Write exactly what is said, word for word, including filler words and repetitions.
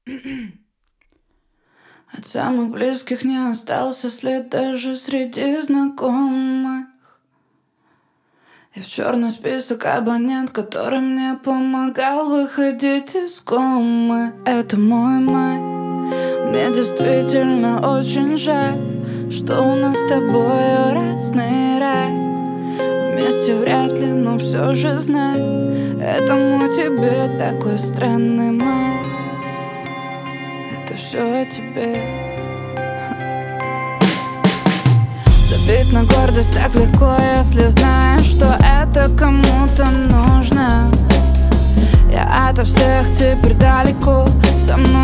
От самых близких не остался след даже среди знакомых. Я в черный список абонент, который мне помогал выходить из комы. Это мой май. Мне действительно очень жаль, что у нас с тобой разный рай. Вместе вряд ли, но все же знай, это мой тебе такой странный май. Это все о тебе. Забить на гордость так легко, если знаешь, что это кому-то нужно. Я ото всех теперь далеко, со мной